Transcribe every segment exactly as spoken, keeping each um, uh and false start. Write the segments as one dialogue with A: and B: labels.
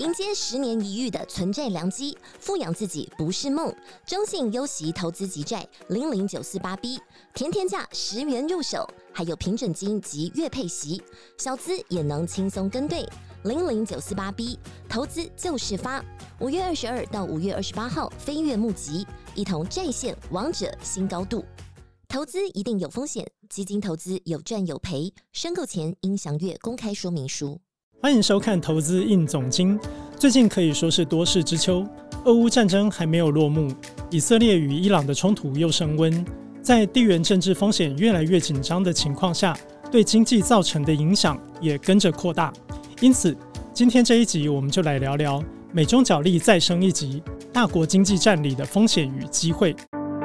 A: 迎接十年一遇的存债良机，富养自己不是梦。中信优息投资级债零零九四八 B， 甜甜价十元入手，还有平准金及月配息，小资也能轻松跟对。零零九四八 B， 投资就是发。五月二十二到五月二十八号飞跃募集，一同债线王者新高度。投资一定有风险，基金投资有赚有赔，申购前应详阅公开说明书。
B: 欢迎收看投资应总经。最近可以说是多事之秋，俄乌战争还没有落幕，以色列与伊朗的冲突又升温，在地缘政治风险越来越紧张的情况下，对经济造成的影响也跟着扩大。因此今天这一集我们就来聊聊美中角力再升一级，大国经济战里的风险与机会。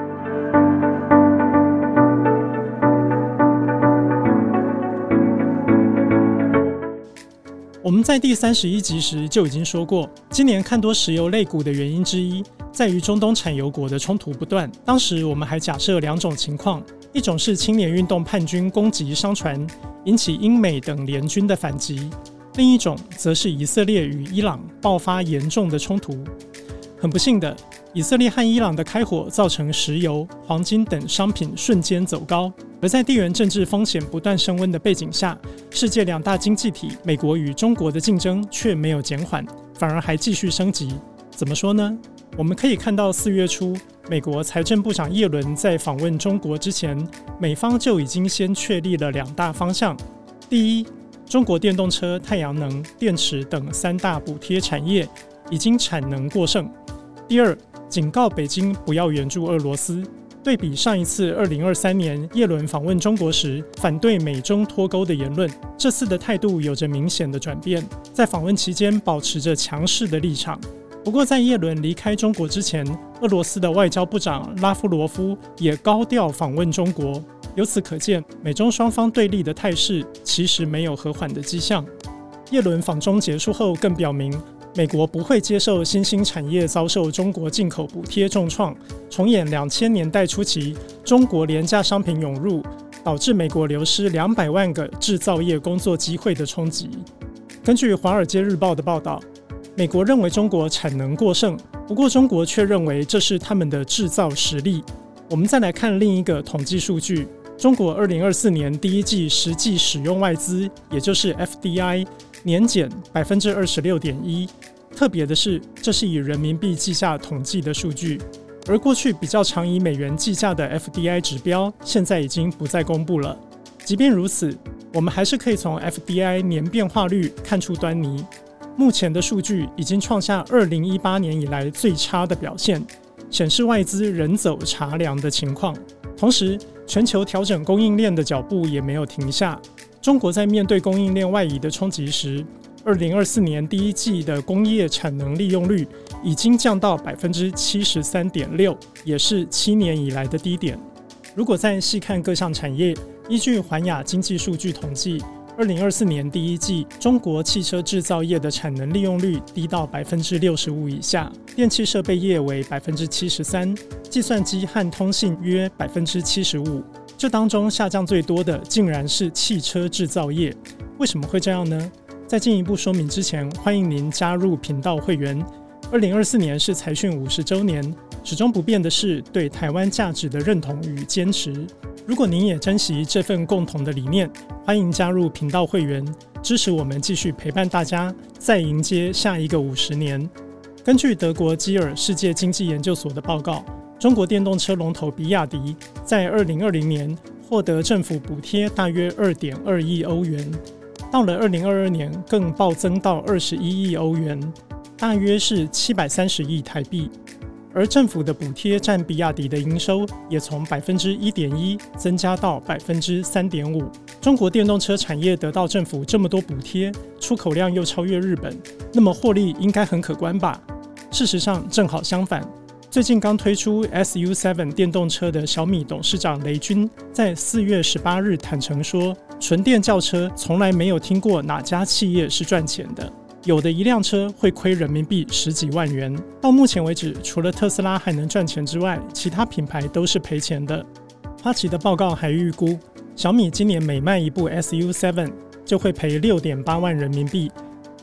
B: 我们在第三十一集时就已经说过，今年看多石油类股的原因之一在于中东产油国的冲突不断。当时我们还假设两种情况，一种是青年运动叛军攻击商船，引起英美等联军的反击，另一种则是以色列与伊朗爆发严重的冲突。很不幸的，以色列和伊朗的开火造成石油、黄金等商品瞬间走高。而在地缘政治风险不断升温的背景下，世界两大经济体美国与中国的竞争却没有减缓，反而还继续升级。怎么说呢？我们可以看到四月初，美国财政部长耶伦在访问中国之前，美方就已经先确立了两大方向。第一，中国电动车、太阳能、电池等三大补贴产业已经产能过剩。第二，警告北京不要援助俄罗斯。对比上一次二零二三年耶伦访问中国时反对美中脱钩的言论，这次的态度有着明显的转变，在访问期间保持着强势的立场。不过在耶伦离开中国之前，俄罗斯的外交部长拉夫罗夫也高调访问中国，由此可见美中双方对立的态势其实没有和缓的迹象。耶伦访中结束后更表明，美国不会接受新兴产业遭受中国进口补贴重创，重演两千年代初期中国廉价商品涌入，导致美国流失两百万个制造业工作机会的冲击。根据《华尔街日报》的报道，美国认为中国产能过剩，不过中国却认为这是他们的制造实力。我们再来看另一个统计数据，中国二零二四年第一季实际使用外资，也就是 F D I，年减 百分之二十六点一， 特别的是这是以人民币计价统计的数据，而过去比较常以美元计价的 F D I 指标现在已经不再公布了。即便如此，我们还是可以从 F D I 年变化率看出端倪，目前的数据已经创下二零一八年以来最差的表现，显示外资人走茶凉的情况。同时全球调整供应链的脚步也没有停下，中国在面对供应链外移的冲击时，二零二四年第一季的工业产能利用率已经降到 百分之七十三点六， 也是七年以来的低点。如果再细看各项产业，依据环亚经济数据统计，二零二四年第一季中国汽车制造业的产能利用率低到 百分之六十五 以下，电气设备业为 百分之七十三， 计算机和通信约 百分之七十五。这当中下降最多的竟然是汽车制造业。为什么会这样呢？在进一步说明之前，欢迎您加入频道会员。二零二四年是财讯五十周年，始终不变的是对台湾价值的认同与坚持。如果您也珍惜这份共同的理念，欢迎加入频道会员，支持我们继续陪伴大家，再迎接下一个五十年。根据德国基尔世界经济研究所的报告，中国电动车龙头比亚迪在二零二零年获得政府补贴大约 二点二亿欧元，到了二零二二年更暴增到二十一亿欧元，大约是七百三十亿台币。而政府的补贴占比亚迪的营收也从 百分之一点一 增加到 百分之三点五。 中国电动车产业得到政府这么多补贴，出口量又超越日本，那么获利应该很可观吧？事实上正好相反，最近刚推出 S U 七 电动车的小米董事长雷军在四月十八日坦诚说，纯电轿车从来没有听过哪家企业是赚钱的，有的一辆车会亏人民币十几万元。到目前为止，除了特斯拉还能赚钱之外，其他品牌都是赔钱的。花旗的报告还预估，小米今年每卖一部 S U 七 就会赔 六点八万人民币，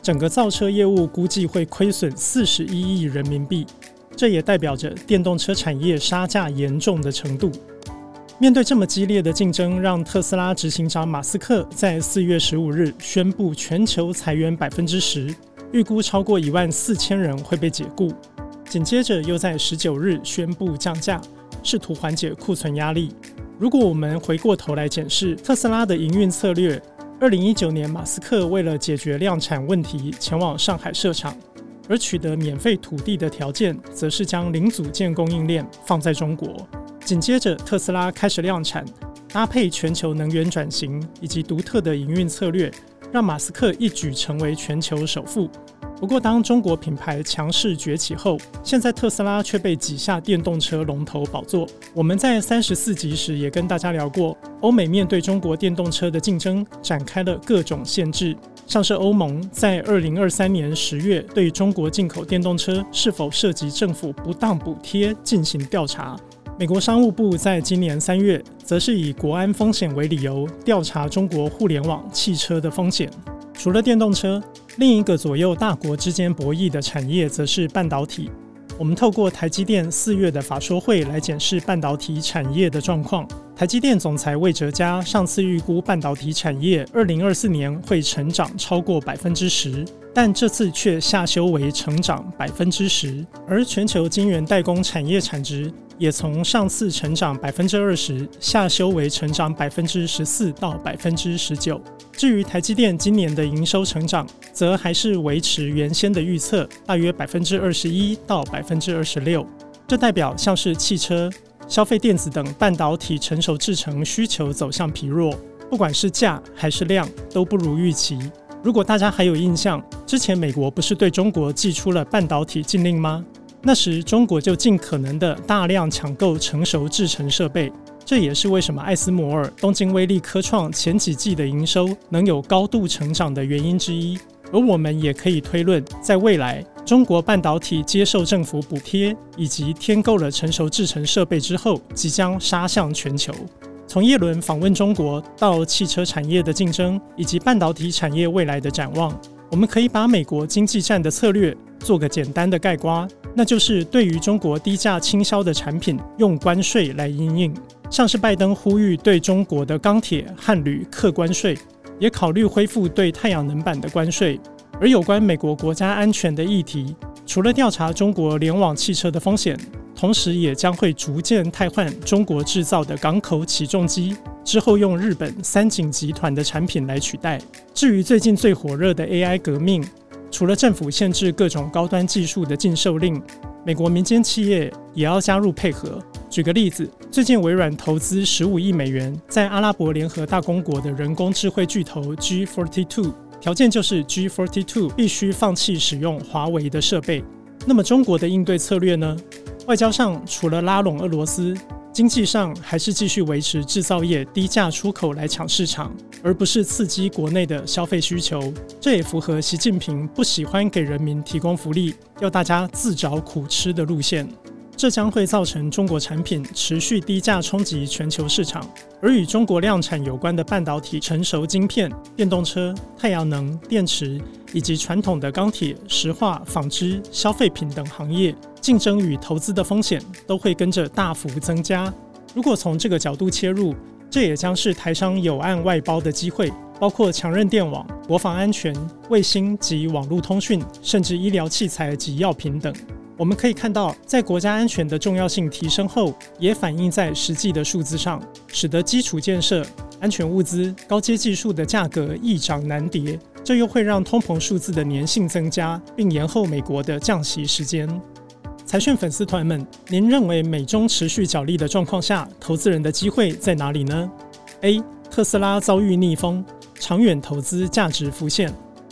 B: 整个造车业务估计会亏损四十一亿人民币，这也代表着电动车产业杀价严重的程度。面对这么激烈的竞争，让特斯拉执行长马斯克在四月十五日宣布全球裁员 百分之十， 预估超过一万四千人会被解雇。紧接着又在十九日宣布降价，试图缓解库存压力。如果我们回过头来检视特斯拉的营运策略，二零一九年马斯克为了解决量产问题前往上海设厂，而取得免费土地的条件则是将零组件供应链放在中国。紧接着特斯拉开始量产，搭配全球能源转型以及独特的营运策略，让马斯克一举成为全球首富。不过当中国品牌强势崛起后，现在特斯拉却被挤下电动车龙头宝座。我们在三十四集时也跟大家聊过，欧美面对中国电动车的竞争展开了各种限制，像是欧盟在二零二三年十月对中国进口电动车是否涉及政府不当补贴进行调查。美国商务部在今年三月则是以国安风险为理由调查中国互联网汽车的风险。除了电动车，另一个左右大国之间博弈的产业则是半导体。我们透过台积电四月的法说会来检视半导体产业的状况。台积电总裁魏哲嘉上次预估半导体产业二零二四年会成长超过 百分之十， 但这次却下修为成长 百分之十， 而全球晶圆代工产业产值也从上次成长 百分之二十 下修为成长 百分之十四 到 百分之十九。 至于台积电今年的营收成长，则还是维持原先的预测，大约 百分之二十一 到 百分之二十六。 这代表像是汽车、消费电子等半导体成熟制程需求走向疲弱，不管是价还是量都不如预期。如果大家还有印象，之前美国不是对中国祭出了半导体禁令吗？那时中国就尽可能的大量抢购成熟制程设备，这也是为什么艾斯摩尔、东京威力科创前几季的营收能有高度成长的原因之一。而我们也可以推论，在未来中国半导体接受政府补贴以及添购了成熟制程设备之后，即将杀向全球。从叶伦访问中国到汽车产业的竞争以及半导体产业未来的展望，我们可以把美国经济战的策略做个简单的概括，那就是对于中国低价倾销的产品用关税来因应，像是拜登呼吁对中国的钢铁和铝课关税，也考虑恢复对太阳能板的关税。而有关美国国家安全的议题，除了调查中国联网汽车的风险，同时也将会逐渐汰换中国制造的港口起重机，之后用日本三井集团的产品来取代。至于最近最火热的 A I 革命，除了政府限制各种高端技术的禁售令，美国民间企业也要加入配合。举个例子，最近微软投资十五亿美元在阿拉伯联合大公国的人工智慧巨头 G 四十二， 条件就是 G 四十二 必须放弃使用华为的设备。那么中国的应对策略呢？外交上除了拉拢俄罗斯，经济上还是继续维持制造业低价出口来抢市场，而不是刺激国内的消费需求。这也符合习近平不喜欢给人民提供福利，要大家自找苦吃的路线。这将会造成中国产品持续低价冲击全球市场，而与中国量产有关的半导体成熟晶片、电动车、太阳能、电池以及传统的钢铁、石化、纺织、消费品等行业，竞争与投资的风险都会跟着大幅增加。如果从这个角度切入，这也将是台商有案外包的机会，包括强韧电网、国防安全、卫星及网络通讯，甚至医疗器材及药品等。我们可以看到，在国家安全的重要性提升后，也反映在实际的数字上，使得基础建设、安全物资、高阶技术的价格易涨难跌，这又会让通膨数字的粘性增加，并延后美国的降息时间。财讯粉丝团们，您认为美中持续角力的状况下，投资人的机会在哪里呢？ A. 特斯拉遭遇逆风，长远投资价值浮现。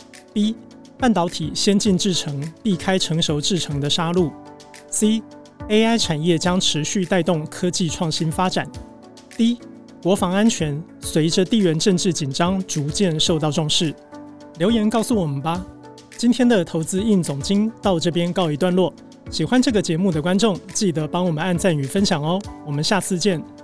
B: B. 半导体先进制程避开成熟制程的杀戮。 C. A I 产业将持续带动科技创新发展。 D. 国防安全随着地缘政治紧张逐渐受到重视。留言告诉我们吧。今天的投资硬总经到这边告一段落，喜欢这个节目的观众记得帮我们按赞与分享哦，我们下次见。